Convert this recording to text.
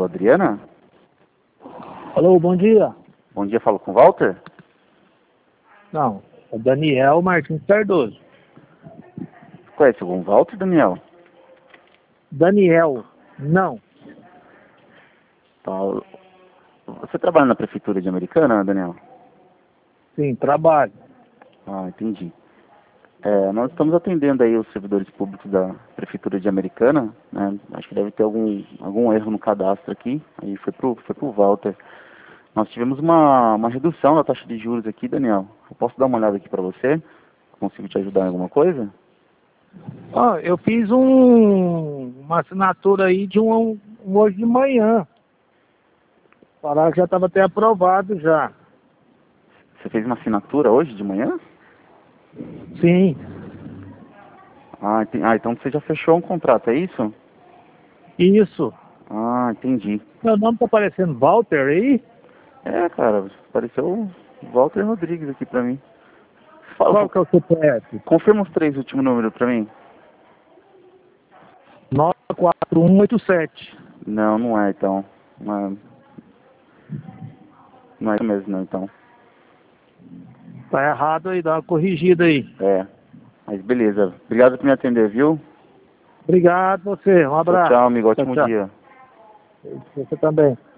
Alô, Adriana? Alô, bom dia. Bom dia, falo com o Walter? Não, é Daniel Martins Cardoso. Conhece algum Walter, Daniel? Daniel, não. Tá. Você trabalha na prefeitura de Americana, Daniel? Sim, trabalho. Ah, entendi. Nós estamos atendendo aí os servidores públicos da prefeitura de Americana, né? Acho que deve ter algum erro no cadastro aqui, aí foi pro Walter. Nós tivemos uma redução da taxa de juros aqui, Daniel. Eu posso dar uma olhada aqui para você? Consigo te ajudar em alguma coisa? Ó, eu fiz uma assinatura aí de um hoje de manhã. Falaram que já estava até aprovado já. Você fez uma assinatura hoje de manhã? Sim, Então você já fechou um contrato, é isso? isso. Ah, entendi. Meu nome tá aparecendo Walter aí? Cara, apareceu o Walter Rodrigues aqui pra mim. Qual que é o CPF? Confirma os 3 últimos números pra mim. 94187. Não, não é então. Não é mesmo não, então. Tá errado aí, dá uma corrigida aí. Mas beleza. Obrigado por me atender, viu? Obrigado você, um Tchau, abraço. tchau, amigo. Tchau, Ótimo tchau. dia. Você também.